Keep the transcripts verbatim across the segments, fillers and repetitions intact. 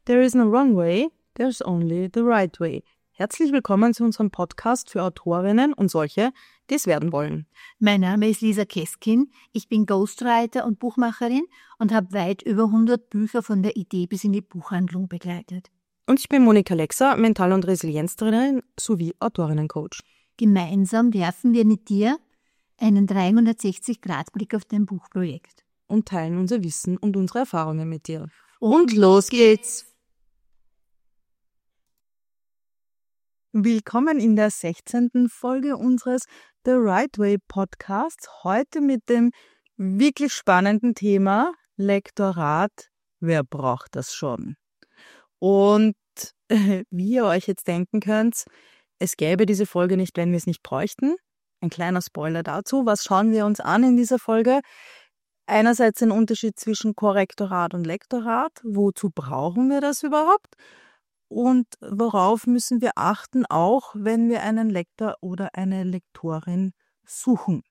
There is no wrong way, there's only the right way. Herzlich willkommen zu unserem Podcast für Autorinnen und solche, die es werden wollen. Mein Name ist Lisa Keskin, ich bin Ghostwriter und Buchmacherin und habe weit über hundert Bücher von der Idee bis in die Buchhandlung begleitet. Und ich bin Monika Lexer, Mental- und Resilienztrainerin sowie Autorinnencoach. Gemeinsam werfen wir mit dir einen dreihundertsechzig Grad Blick auf dein Buchprojekt. Und teilen unser Wissen und unsere Erfahrungen mit dir. Und los geht's! Willkommen in der sechzehnten Folge unseres The Right Way Podcasts. Heute mit dem wirklich spannenden Thema Lektorat. Wer braucht das schon? Und äh, wie ihr euch jetzt denken könnt, es gäbe diese Folge nicht, wenn wir es nicht bräuchten. Ein kleiner Spoiler dazu. Was schauen wir uns an in dieser Folge? Einerseits den Unterschied zwischen Korrektorat und Lektorat. Wozu brauchen wir das überhaupt? Und worauf müssen wir achten, auch wenn wir einen Lektor oder eine Lektorin suchen?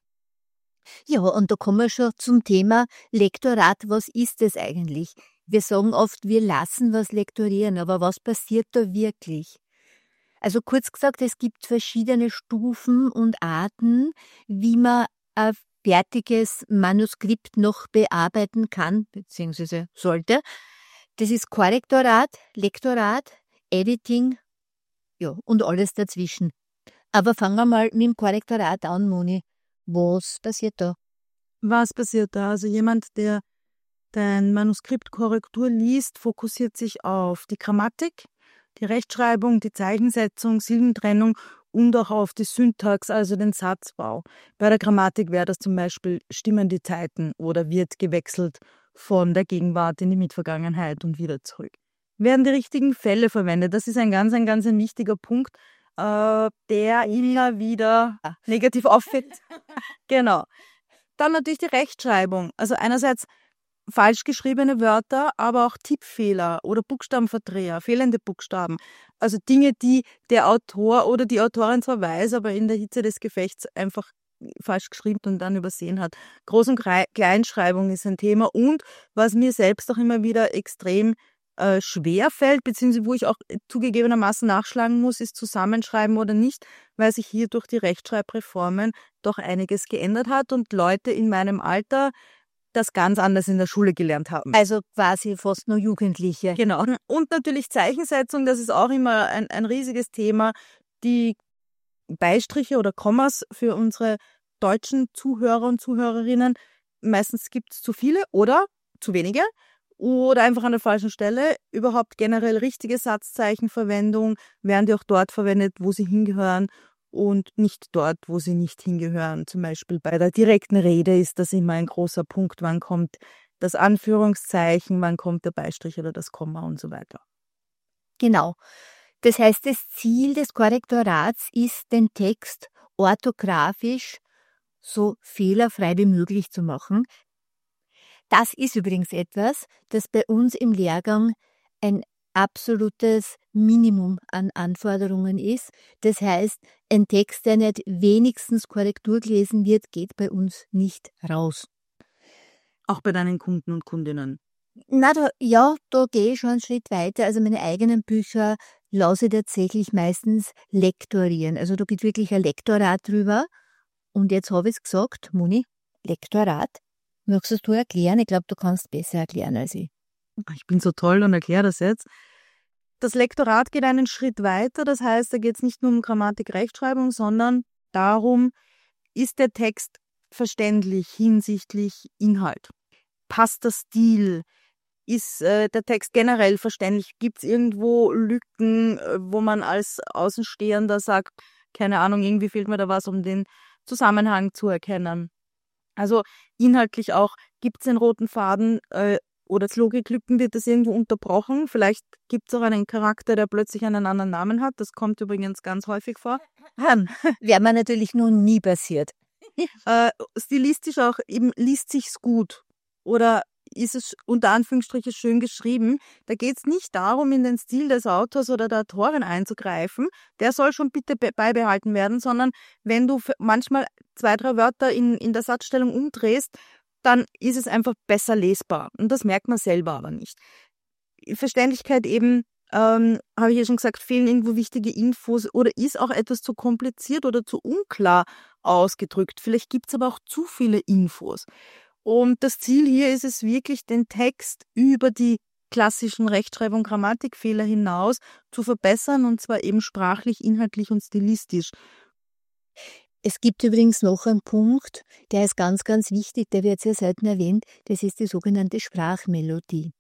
Ja, und da kommen wir schon zum Thema Lektorat. Was ist es eigentlich? Wir sagen oft, wir lassen was lektorieren, aber was passiert da wirklich? Also kurz gesagt, es gibt verschiedene Stufen und Arten, wie man ein fertiges Manuskript noch bearbeiten kann, beziehungsweise sollte. Das ist Korrektorat, Lektorat, Editing, ja, und alles dazwischen. Aber fangen wir mal mit dem Korrektorat an, Moni. Was passiert da? Was passiert da? Also jemand, der dein Manuskript Korrektur liest, fokussiert sich auf die Grammatik, die Rechtschreibung, die Zeichensetzung, Silbentrennung und auch auf die Syntax, also den Satzbau. Bei der Grammatik wäre das zum Beispiel, stimmen die Zeiten oder wird gewechselt von der Gegenwart in die Mitvergangenheit und wieder zurück. Werden die richtigen Fälle verwendet? Das ist ein ganz, ein ganz ein wichtiger Punkt, äh, der immer wieder negativ auffällt. Genau. Dann natürlich die Rechtschreibung. Also einerseits falsch geschriebene Wörter, aber auch Tippfehler oder Buchstabenverdreher, fehlende Buchstaben. Also Dinge, die der Autor oder die Autorin zwar weiß, aber in der Hitze des Gefechts einfach falsch geschrieben und dann übersehen hat. Groß- und Kleinschreibung ist ein Thema. Und was mir selbst auch immer wieder extrem äh, schwer fällt, beziehungsweise wo ich auch zugegebenermaßen nachschlagen muss, ist Zusammenschreiben oder nicht, weil sich hier durch die Rechtschreibreformen doch einiges geändert hat und Leute in meinem Alter das ganz anders in der Schule gelernt haben. Also quasi fast nur Jugendliche. Genau. Und natürlich Zeichensetzung, das ist auch immer ein, ein riesiges Thema. Die Beistriche oder Kommas für unsere deutschen Zuhörer und Zuhörerinnen, meistens gibt es zu viele oder zu wenige oder einfach an der falschen Stelle. Überhaupt generell richtige Satzzeichenverwendung, werden die auch dort verwendet, wo sie hingehören und nicht dort, wo sie nicht hingehören. Zum Beispiel bei der direkten Rede ist das immer ein großer Punkt, wann kommt das Anführungszeichen, wann kommt der Beistrich oder das Komma und so weiter. Genau. Das heißt, das Ziel des Korrektorats ist, den Text orthografisch so fehlerfrei wie möglich zu machen. Das ist übrigens etwas, das bei uns im Lehrgang ein absolutes Minimum an Anforderungen ist. Das heißt, ein Text, der nicht wenigstens Korrektur gelesen wird, geht bei uns nicht raus. Auch bei deinen Kunden und Kundinnen? Na, da, ja, da gehe ich schon einen Schritt weiter. Also meine eigenen Bücher lasse ich tatsächlich meistens lektorieren. Also da geht wirklich ein Lektorat drüber. Und jetzt habe ich es gesagt, Moni, Lektorat. Möchtest du erklären? Ich glaube, du kannst besser erklären als ich. Ich bin so toll und erkläre das jetzt. Das Lektorat geht einen Schritt weiter. Das heißt, da geht es nicht nur um Grammatik, Rechtschreibung, sondern darum, ist der Text verständlich hinsichtlich Inhalt? Passt der Stil? Ist äh, der Text generell verständlich? Gibt es irgendwo Lücken, äh, wo man als Außenstehender sagt, keine Ahnung, irgendwie fehlt mir da was, um den Zusammenhang zu erkennen? Also inhaltlich auch, gibt es einen roten Faden äh, oder Logiklücken, wird das irgendwo unterbrochen? Vielleicht gibt es auch einen Charakter, der plötzlich einen anderen Namen hat. Das kommt übrigens ganz häufig vor. Wäre mir natürlich noch nie passiert. äh, stilistisch auch, eben liest sich's gut oder ist es unter Anführungsstrichen schön geschrieben. Da geht es nicht darum, in den Stil des Autors oder der Autorin einzugreifen. Der soll schon bitte beibehalten werden, sondern wenn du manchmal zwei, drei Wörter in, in der Satzstellung umdrehst, dann ist es einfach besser lesbar. Und das merkt man selber aber nicht. Verständlichkeit eben, ähm, habe ich ja schon gesagt, fehlen irgendwo wichtige Infos oder ist auch etwas zu kompliziert oder zu unklar ausgedrückt. Vielleicht gibt es aber auch zu viele Infos. Und das Ziel hier ist es wirklich, den Text über die klassischen Rechtschreibung- und Grammatikfehler hinaus zu verbessern, und zwar eben sprachlich, inhaltlich und stilistisch. Es gibt übrigens noch einen Punkt, der ist ganz, ganz wichtig, der wird sehr selten erwähnt, das ist die sogenannte Sprachmelodie.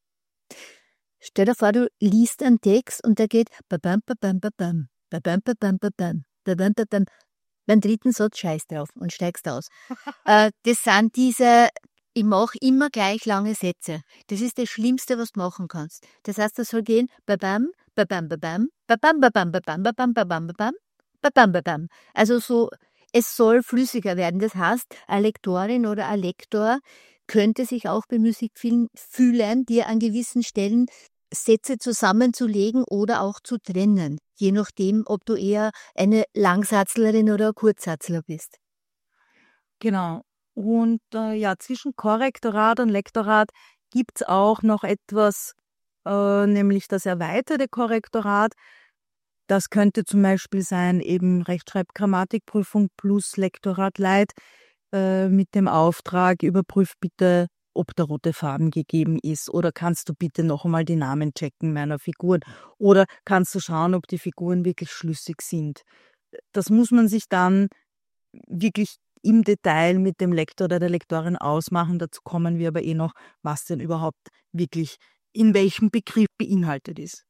Stell dir vor, du liest einen Text und der geht babam, babam, babam, babam, babam, babam, babam, babam. Beim dritten Satz scheiß drauf und steigst aus. äh, das sind diese, ich mache immer gleich lange Sätze. Das ist das Schlimmste, was du machen kannst. Das heißt, das soll gehen babam, babam, babam, babam, babam, babam, babam, babam, babam, babam, babam. Also so, es soll flüssiger werden. Das heißt, eine Lektorin oder ein Lektor könnte sich auch bemüßigt fühlen, dir an gewissen Stellen Sätze zusammenzulegen oder auch zu trennen, je nachdem, ob du eher eine Langsatzlerin oder ein Kurzsatzler bist. Genau. Und äh, ja, zwischen Korrektorat und Lektorat gibt es auch noch etwas, äh, nämlich das erweiterte Korrektorat. Das könnte zum Beispiel sein, eben Rechtschreib-Grammatikprüfung plus Lektorat Light äh, mit dem Auftrag, überprüf bitte, ob der rote Faden gegeben ist, oder kannst du bitte noch einmal die Namen checken meiner Figuren, oder kannst du schauen, ob die Figuren wirklich schlüssig sind. Das muss man sich dann wirklich im Detail mit dem Lektor oder der Lektorin ausmachen. Dazu kommen wir aber eh noch, was denn überhaupt wirklich in welchem Begriff beinhaltet ist.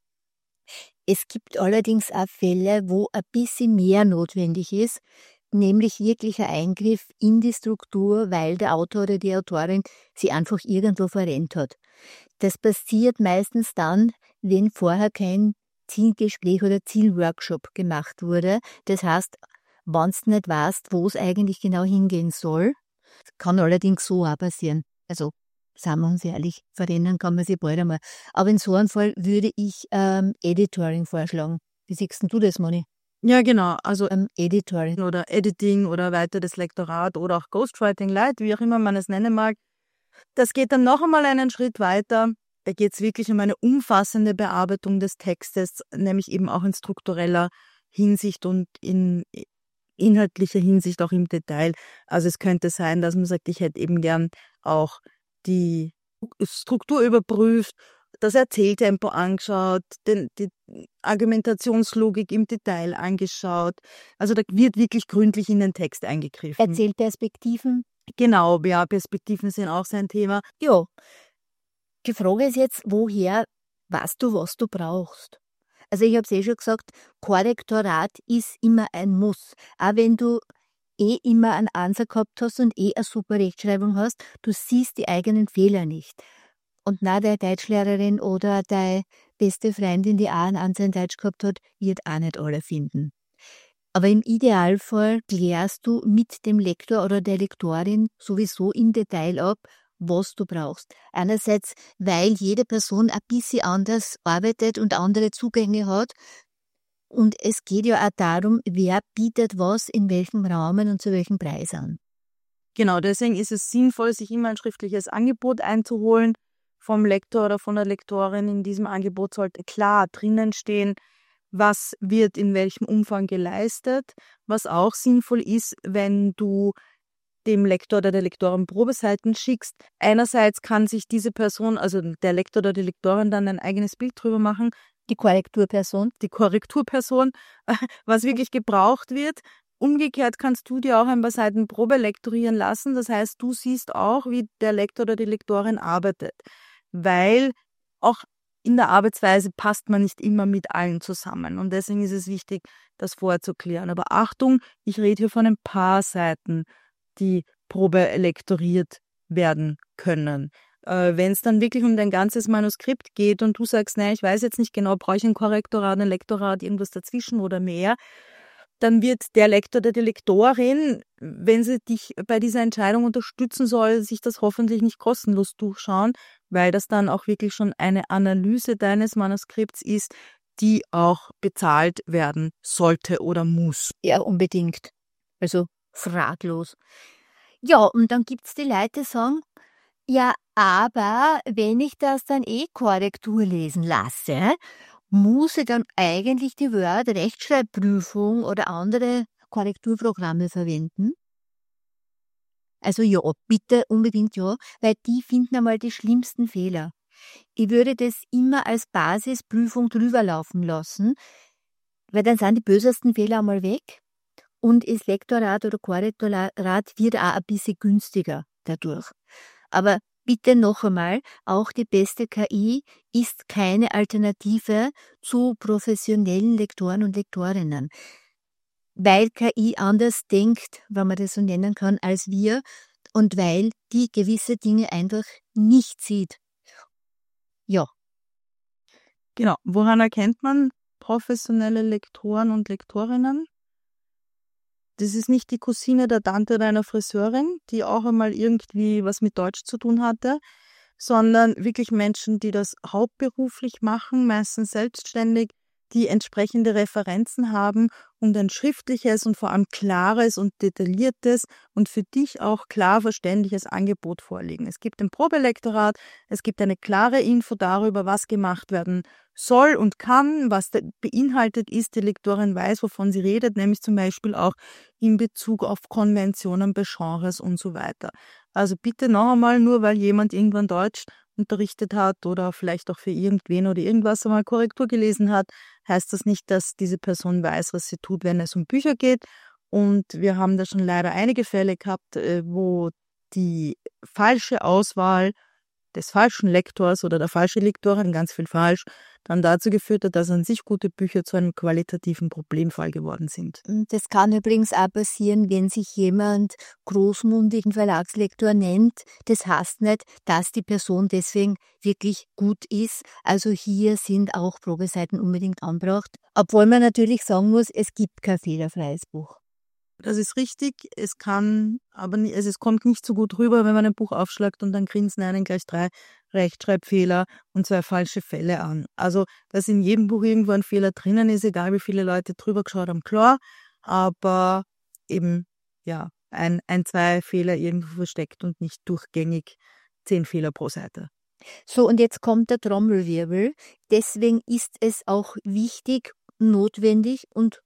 Es gibt allerdings auch Fälle, wo ein bisschen mehr notwendig ist, nämlich wirklich ein Eingriff in die Struktur, weil der Autor oder die Autorin sie einfach irgendwo verrennt hat. Das passiert meistens dann, wenn vorher kein Zielgespräch oder Zielworkshop gemacht wurde. Das heißt, wenn du nicht weißt, wo es eigentlich genau hingehen soll, kann allerdings so auch passieren. Also, sagen wir uns ehrlich, verrennen kann man sich bald einmal. Aber in so einem Fall würde ich ähm, Editoring vorschlagen. Wie siehst du das, Moni? Ja, genau. Also ähm, Editoring oder Editing oder weiteres Lektorat oder auch Ghostwriting Light, wie auch immer man es nennen mag. Das geht dann noch einmal einen Schritt weiter. Da geht es wirklich um eine umfassende Bearbeitung des Textes, nämlich eben auch in struktureller Hinsicht und in inhaltlicher Hinsicht auch im Detail. Also es könnte sein, dass man sagt, ich hätte eben gern auch die Struktur überprüft, das Erzähltempo angeschaut, den, die Argumentationslogik im Detail angeschaut. Also da wird wirklich gründlich in den Text eingegriffen. Erzählperspektiven. Genau, ja, Perspektiven sind auch sein Thema. Ja, die Frage ist jetzt, woher weißt du, was du brauchst? Also ich habe es eh schon gesagt, Korrektorat ist immer ein Muss. Auch wenn du eh immer einen Ansatz gehabt hast und eh eine super Rechtschreibung hast, du siehst die eigenen Fehler nicht. Und na, deine Deutschlehrerin oder deine beste Freundin, die auch einen Ansatz in Deutsch gehabt hat, wird auch nicht alle finden. Aber im Idealfall klärst du mit dem Lektor oder der Lektorin sowieso im Detail ab, was du brauchst. Einerseits, weil jede Person ein bisschen anders arbeitet und andere Zugänge hat. Und es geht ja auch darum, wer bietet was in welchem Rahmen und zu welchem Preis an. Genau, deswegen ist es sinnvoll, sich immer ein schriftliches Angebot einzuholen vom Lektor oder von der Lektorin. In diesem Angebot sollte klar drinnen stehen, was wird in welchem Umfang geleistet. Was auch sinnvoll ist, wenn du dem Lektor oder der Lektorin Probeseiten schickst. Einerseits kann sich diese Person, also der Lektor oder die Lektorin, dann ein eigenes Bild drüber machen. Die Korrekturperson. Die Korrekturperson, was wirklich gebraucht wird. Umgekehrt kannst du dir auch ein paar Seiten Probe lektorieren lassen. Das heißt, du siehst auch, wie der Lektor oder die Lektorin arbeitet. Weil auch in der Arbeitsweise passt man nicht immer mit allen zusammen. Und deswegen ist es wichtig, das vorher zu klären. Aber Achtung, ich rede hier von ein paar Seiten, die Probe lektoriert werden können. Äh, wenn es dann wirklich um dein ganzes Manuskript geht und du sagst, nein, ich weiß jetzt nicht genau, brauche ich ein Korrektorat, ein Lektorat, irgendwas dazwischen oder mehr, dann wird der Lektor oder die Lektorin, wenn sie dich bei dieser Entscheidung unterstützen soll, sich das hoffentlich nicht kostenlos durchschauen, weil das dann auch wirklich schon eine Analyse deines Manuskripts ist, die auch bezahlt werden sollte oder muss. Ja, unbedingt. Also fraglos. Ja, und dann gibt's die Leute, die sagen, Ja, aber wenn ich das dann eh Korrektur lesen lasse, muss ich dann eigentlich die Word Rechtschreibprüfung oder andere Korrekturprogramme verwenden? Also ja, bitte unbedingt ja, weil die finden einmal die schlimmsten Fehler. Ich würde das immer als Basisprüfung drüber laufen lassen, weil dann sind die bösesten Fehler einmal weg und das Lektorat oder Korrektorat wird auch ein bisschen günstiger dadurch. Aber bitte noch einmal, auch die beste K I ist keine Alternative zu professionellen Lektoren und Lektorinnen. Weil K I anders denkt, wenn man das so nennen kann, als wir und weil die gewisse Dinge einfach nicht sieht. Ja. Genau. Woran erkennt man professionelle Lektoren und Lektorinnen? Das ist nicht die Cousine der Tante deiner Friseurin, die auch einmal irgendwie was mit Deutsch zu tun hatte, sondern wirklich Menschen, die das hauptberuflich machen, meistens selbstständig, die entsprechende Referenzen haben und ein schriftliches und vor allem klares und detailliertes und für dich auch klar verständliches Angebot vorlegen. Es gibt ein Probelektorat, es gibt eine klare Info darüber, was gemacht werden soll und kann, was beinhaltet ist. Die Lektorin weiß, wovon sie redet, nämlich zum Beispiel auch in Bezug auf Konventionen bei Genres und so weiter. Also bitte noch einmal, nur weil jemand irgendwann Deutsch unterrichtet hat oder vielleicht auch für irgendwen oder irgendwas einmal Korrektur gelesen hat, heißt das nicht, dass diese Person weiß, was sie tut, wenn es um Bücher geht. Und wir haben da schon leider einige Fälle gehabt, wo die falsche Auswahl des falschen Lektors oder der falsche Lektorin, ganz viel falsch, dann dazu geführt hat, dass an sich gute Bücher zu einem qualitativen Problemfall geworden sind. Das kann übrigens auch passieren, wenn sich jemand großmundigen Verlagslektor nennt. Das heißt nicht, dass die Person deswegen wirklich gut ist. Also hier sind auch Probeseiten unbedingt angebracht. Obwohl man natürlich sagen muss, es gibt kein fehlerfreies Buch. Das ist richtig, es kann, aber nie, also es kommt nicht so gut rüber, wenn man ein Buch aufschlagt und dann grinsen einen gleich drei Rechtschreibfehler und zwei falsche Fälle an. Also, dass in jedem Buch irgendwo ein Fehler drinnen ist, egal wie viele Leute drüber geschaut haben, klar, aber eben, ja, ein, ein, zwei Fehler irgendwo versteckt und nicht durchgängig zehn Fehler pro Seite. So, und jetzt kommt der Trommelwirbel. Deswegen ist es auch wichtig, notwendig und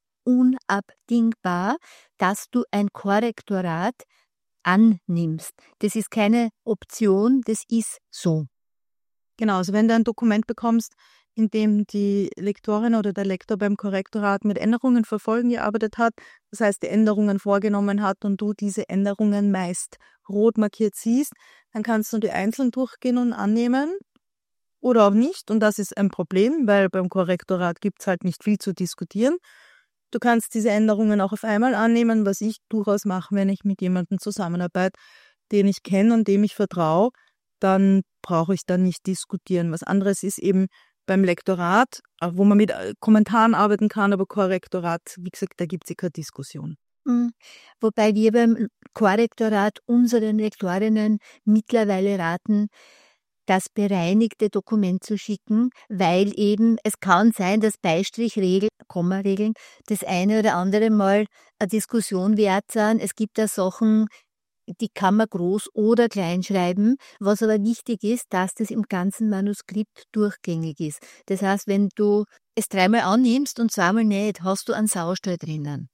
unabdingbar, dass du ein Korrektorat annimmst. Das ist keine Option, das ist so. Genau, also wenn du ein Dokument bekommst, in dem die Lektorin oder der Lektor beim Korrektorat mit Änderungen für Folgen gearbeitet hat, das heißt die Änderungen vorgenommen hat und du diese Änderungen meist rot markiert siehst, dann kannst du die einzeln durchgehen und annehmen oder auch nicht. Und das ist ein Problem, weil beim Korrektorat gibt es halt nicht viel zu diskutieren. Du kannst diese Änderungen auch auf einmal annehmen, was ich durchaus mache, wenn ich mit jemandem zusammenarbeite, den ich kenne und dem ich vertraue, dann brauche ich da nicht diskutieren. Was anderes ist eben beim Lektorat, wo man mit Kommentaren arbeiten kann, aber Korrektorat, wie gesagt, da gibt es keine Diskussion. Mhm. Wobei wir beim Korrektorat unseren Lektorinnen mittlerweile raten, das bereinigte Dokument zu schicken, weil eben es kann sein, dass Beistrichregeln, Kommaregeln das eine oder andere Mal eine Diskussion wert sind. Es gibt da Sachen, die kann man groß oder klein schreiben, was aber wichtig ist, dass das im ganzen Manuskript durchgängig ist. Das heißt, wenn du es dreimal annimmst und zweimal nicht, hast du einen Saustall drinnen.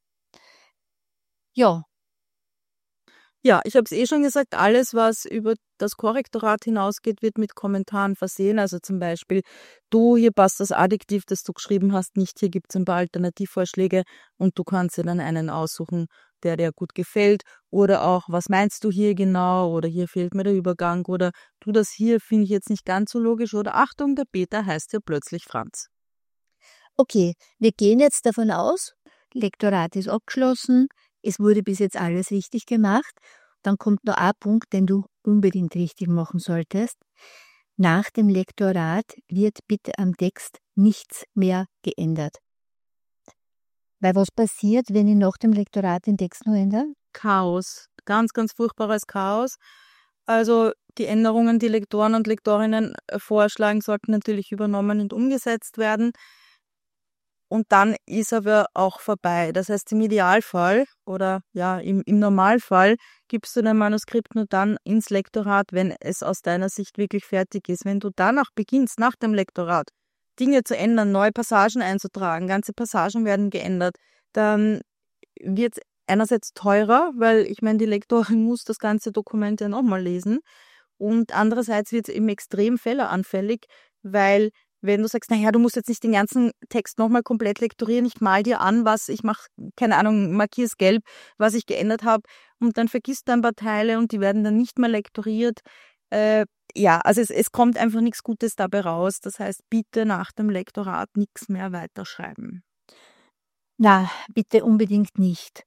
Ja. Ja, ich habe es eh schon gesagt, alles, was über das Korrektorat hinausgeht, wird mit Kommentaren versehen. Also zum Beispiel, du, hier passt das Adjektiv, das du geschrieben hast, nicht, hier gibt es ein paar Alternativvorschläge und du kannst dir dann einen aussuchen, der dir gut gefällt. Oder auch, was meinst du hier genau? Oder hier fehlt mir der Übergang. Oder du, das hier finde ich jetzt nicht ganz so logisch. Oder Achtung, der Peter heißt ja plötzlich Franz. Okay, wir gehen jetzt davon aus, Lektorat ist abgeschlossen, es wurde bis jetzt alles richtig gemacht. Dann kommt noch ein Punkt, den du unbedingt richtig machen solltest. Nach dem Lektorat wird bitte am Text nichts mehr geändert. Weil was passiert, wenn ich nach dem Lektorat den Text noch ändere? Chaos. Ganz, ganz furchtbares Chaos. Also die Änderungen, die Lektoren und Lektorinnen vorschlagen, sollten natürlich übernommen und umgesetzt werden. und dann ist aber auch vorbei. Das heißt, im Idealfall oder ja, im, im Normalfall gibst du dein Manuskript nur dann ins Lektorat, wenn es aus deiner Sicht wirklich fertig ist. Wenn du danach beginnst, nach dem Lektorat, Dinge zu ändern, neue Passagen einzutragen, ganze Passagen werden geändert, dann wird es einerseits teurer, weil ich meine, die Lektorin muss das ganze Dokument ja nochmal lesen, und andererseits wird es eben extrem fehleranfällig, weil wenn du sagst, naja, du musst jetzt nicht den ganzen Text nochmal komplett lektorieren, ich mal dir an, was ich mache, keine Ahnung, markier's gelb, was ich geändert habe, und dann vergisst du ein paar Teile und die werden dann nicht mehr lektoriert. Äh, ja, also es, es kommt einfach nichts Gutes dabei raus. Das heißt, bitte nach dem Lektorat nichts mehr weiterschreiben. Na, bitte unbedingt nicht.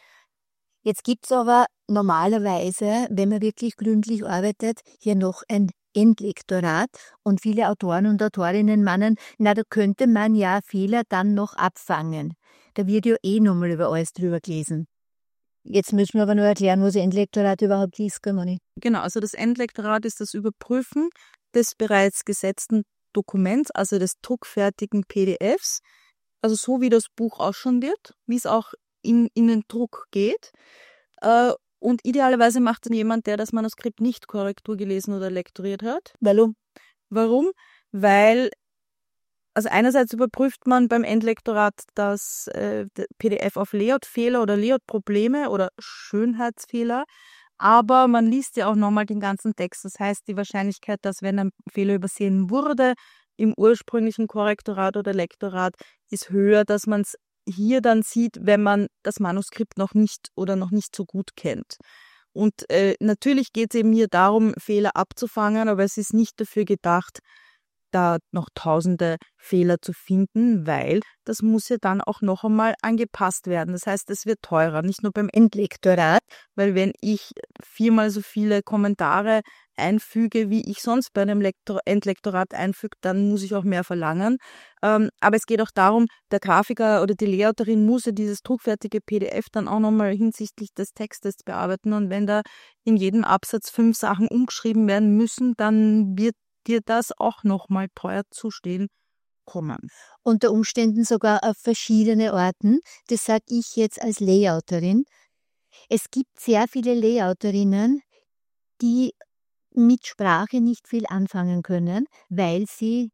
Jetzt gibt's aber normalerweise, wenn man wirklich gründlich arbeitet, hier noch ein Endlektorat, und viele Autoren und Autorinnen meinen, na, da könnte man ja Fehler dann noch abfangen. Da wird ja eh nochmal über alles drüber gelesen. Jetzt müssen wir aber nur erklären, was ein Endlektorat überhaupt ist, gell, Moni? Genau, also das Endlektorat ist das Überprüfen des bereits gesetzten Dokuments, also des druckfertigen P D Fs, also so wie das Buch ausschauen wird, wie es auch in, in den Druck geht. Äh, Und idealerweise macht es jemand, der das Manuskript nicht Korrektur gelesen oder lektoriert hat. Warum? Warum? Weil, also einerseits überprüft man beim Endlektorat das äh, P D F auf Layout-Fehler oder Layout-Probleme oder Schönheitsfehler, aber man liest ja auch nochmal den ganzen Text. Das heißt, die Wahrscheinlichkeit, dass wenn ein Fehler übersehen wurde im ursprünglichen Korrektorat oder Lektorat, ist höher, dass man es hier dann sieht, wenn man das Manuskript noch nicht oder noch nicht so gut kennt. Und äh, natürlich geht es eben hier darum, Fehler abzufangen, aber es ist nicht dafür gedacht, da noch tausende Fehler zu finden, weil das muss ja dann auch noch einmal angepasst werden. Das heißt, es wird teurer, nicht nur beim Endlektorat, weil wenn ich viermal so viele Kommentare einfüge, wie ich sonst bei einem Lektor- Endlektorat einfüge, dann muss ich auch mehr verlangen. Ähm, aber es geht auch darum, der Grafiker oder die Layouterin muss ja dieses druckfertige P D F dann auch nochmal hinsichtlich des Textes bearbeiten, und wenn da in jedem Absatz fünf Sachen umgeschrieben werden müssen, dann wird dir das auch nochmal teuer zu stehen kommen. Unter Umständen sogar auf verschiedene Orten. Das sage ich jetzt als Layouterin. Es gibt sehr viele Layouterinnen, die mit Sprache nicht viel anfangen können, weil sie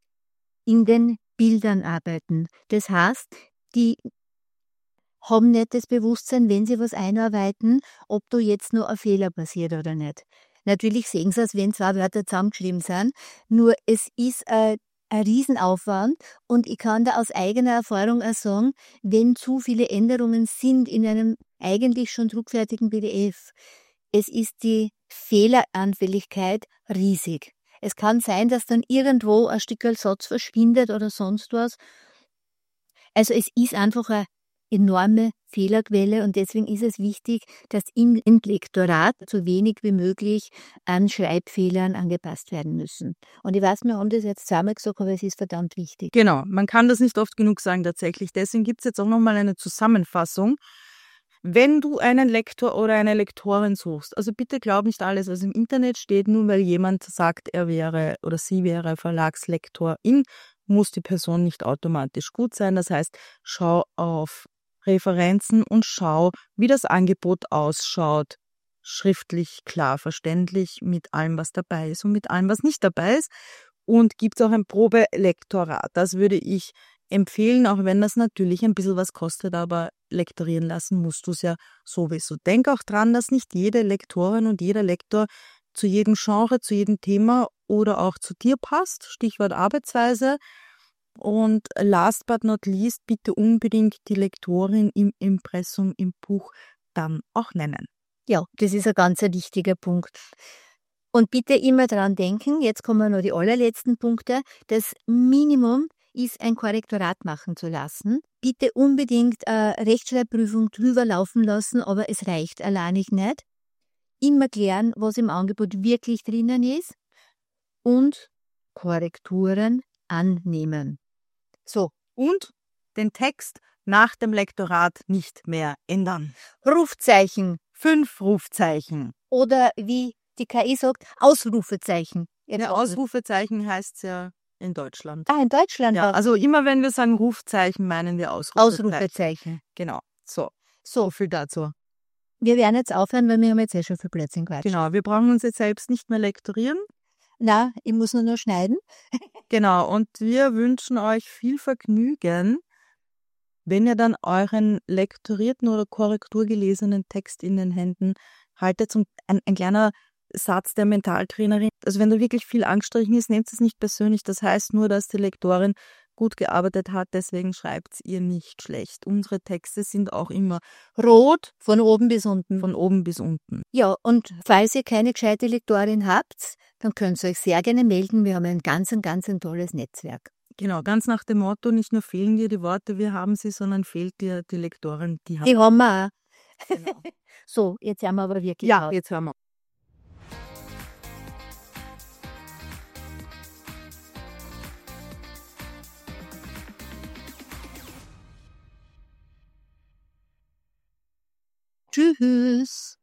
in den Bildern arbeiten. Das heißt, die haben nicht das Bewusstsein, wenn sie was einarbeiten, ob da jetzt nur ein Fehler passiert oder nicht. Natürlich sehen sie es, wenn zwei Wörter zusammengeschrieben sind, nur es ist ein, ein Riesenaufwand, und ich kann da aus eigener Erfahrung auch sagen, wenn zu viele Änderungen sind in einem eigentlich schon druckfertigen P D F, es ist die Fehleranfälligkeit riesig. Es kann sein, dass dann irgendwo ein Stückchen Satz verschwindet oder sonst was. Also es ist einfach eine enorme Fehlerquelle, und deswegen ist es wichtig, dass im Endlektorat so wenig wie möglich an Schreibfehlern angepasst werden müssen. Und ich weiß, wir haben das jetzt zweimal gesagt, aber es ist verdammt wichtig. Genau, man kann das nicht oft genug sagen tatsächlich. Deswegen gibt es jetzt auch nochmal eine Zusammenfassung. Wenn du einen Lektor oder eine Lektorin suchst, also bitte glaub nicht alles, was im Internet steht, nur weil jemand sagt, er wäre oder sie wäre Verlagslektorin, muss die Person nicht automatisch gut sein. Das heißt, schau auf Referenzen und schau, wie das Angebot ausschaut. Schriftlich, klar, verständlich, mit allem, was dabei ist und mit allem, was nicht dabei ist. Und gibt es auch ein Probelektorat. Das würde ich empfehlen, auch wenn das natürlich ein bisschen was kostet, aber lektorieren lassen musst du es ja sowieso. Denk auch dran, dass nicht jede Lektorin und jeder Lektor zu jedem Genre, zu jedem Thema oder auch zu dir passt. Stichwort Arbeitsweise. Und last but not least, bitte unbedingt die Lektorin im Impressum, im Buch dann auch nennen. Ja, das ist ein ganz wichtiger Punkt. Und bitte immer daran denken, jetzt kommen noch die allerletzten Punkte, das Minimum ist, ein Korrektorat machen zu lassen. Bitte unbedingt eine Rechtschreibprüfung drüber laufen lassen, aber es reicht alleinig nicht. Immer klären, was im Angebot wirklich drinnen ist, und Korrekturen annehmen. So. Und den Text nach dem Lektorat nicht mehr ändern. Rufzeichen. Fünf Rufzeichen. Oder wie die K I sagt, Ausrufezeichen. Ja, Ausrufezeichen heißt ja in Deutschland. Ah, in Deutschland Ja, auch. also immer wenn wir sagen Rufzeichen, meinen wir Ausrufezeichen. Ausrufezeichen. Genau, so. So. So viel dazu. Wir werden jetzt aufhören, weil wir haben jetzt eh schon viel Blödsinn quatscht. Genau, wir brauchen uns jetzt selbst nicht mehr lektorieren. Na, ich muss nur noch schneiden. Genau, und wir wünschen euch viel Vergnügen, wenn ihr dann euren lektorierten oder korrekturgelesenen Text in den Händen haltet. Und ein, ein kleiner Satz der Mentaltrainerin, also wenn da wirklich viel angestrichen ist, nehmt es nicht persönlich. Das heißt nur, dass die Lektorin gut gearbeitet hat, deswegen schreibt ihr nicht schlecht. Unsere Texte sind auch immer rot, Von oben bis unten. von oben bis unten. Ja, und falls ihr keine gescheite Lektorin habt, dann könnt ihr euch sehr gerne melden. Wir haben ein ganz, ein ganz ein tolles Netzwerk. Genau, ganz nach dem Motto, nicht nur fehlen dir die Worte, wir haben sie, sondern fehlt dir die Lektorin, die hat. Die haben wir auch. Genau. So, jetzt haben wir aber wirklich Ja, aus. jetzt hören wir. Tschüss.